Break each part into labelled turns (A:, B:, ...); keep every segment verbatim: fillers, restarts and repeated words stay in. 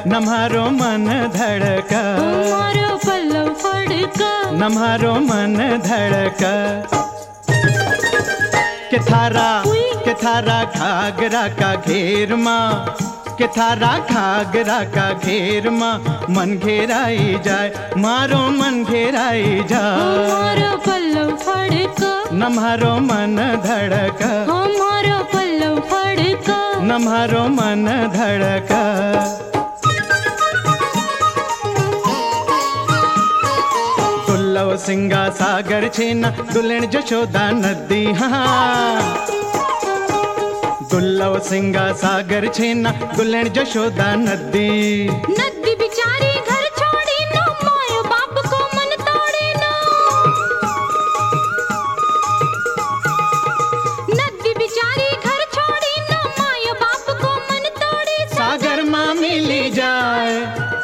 A: नम्हारो मन धड़का,
B: मारो पल्लव फड़का,
A: नम्हारो मन धड़का। के थारा के थारा घाघरा का घेर माँ, के थारा घाघरा का घेर माँ मन घेराई जाए, मारो मन घेराई जाए।
B: मारो पल्लव फड़का,
A: नम्हारो मन धड़का,
B: मारो पल्लव फड़का,
A: नम्हारो मन धड़का। दुल्लव सिंगा सागर छेना दुल्हन जशोदा नदी, हाँ दुल्लव सिंगा सागर छेना दुल्हन जशोदा नदी।
B: नदी बिचारी घर छोड़ी ना, मायो बाप को मन तोड़ी ना। नदी बिचारी घर छोड़ी ना, मायो बाप को मन तोड़ी।
A: सागर माँ मिली जाए,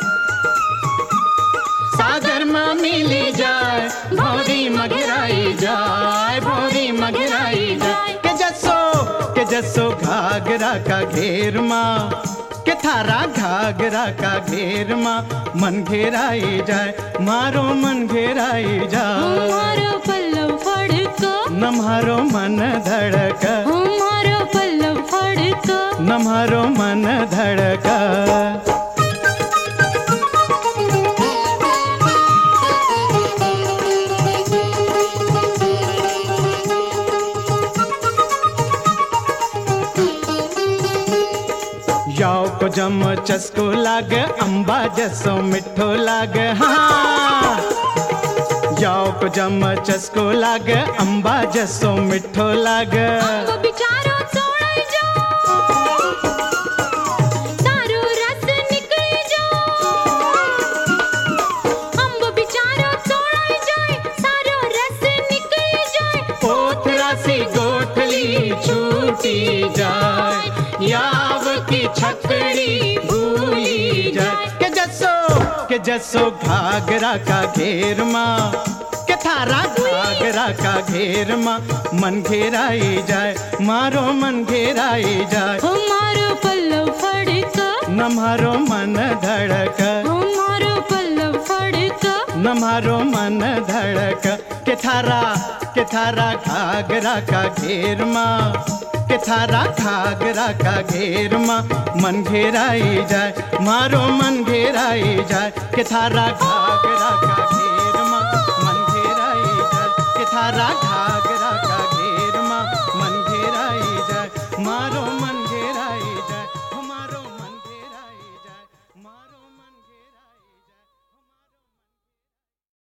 A: सागर माँ मिली जाए, भौरी मघिराई जाए, भौरी मघिराई जाए। के जसो के जसो घाघरा का घेर माँ, के थारा घाघरा का घेर माँ मन घेराई जाए, मारो मन घेराई जाए।
B: मारो पल्लव फड़का,
A: नम्हारो मन धड़का,
B: मारो पल्लव फड़का,
A: नम्हारो मन धड़का। याव को जम चस्को लाग, अम्बा जसो मिठो लाग, हाँ याव को जम चस्को लाग, अम्बा जसो मिठो लाग।
B: अम्ब बिचारो सोड़ाई जो, सारो रस निकल जो। अम्ब बिचारो सोड़ाई जाए, सारो रस निकल जाए।
A: पोथरा सी गोठली छूटी जाए, याव की छकड़ी भूली जाए। के जसो के जसो घाघरा का घेर माँ, के थारा घाघरा का घेर माँ मन घेराई जाए, मारो मन घेराई जाए।
B: मारो पल्लव फड़का,
A: नम्हारो मन धड़का,
B: मारो पल्लव फड़का,
A: नम्हारो मन धड़का। के थारा के थारा घाघरा का घेर माँ, के थारा घाघरा का घेर माँ मन घेराई जाए, मारो मन घेराई जाए। के थारा घाघरा का घेर माँ मन घेराई जाए, के थारा घाघरा का घेर माँ मन घेराई जाए, मारो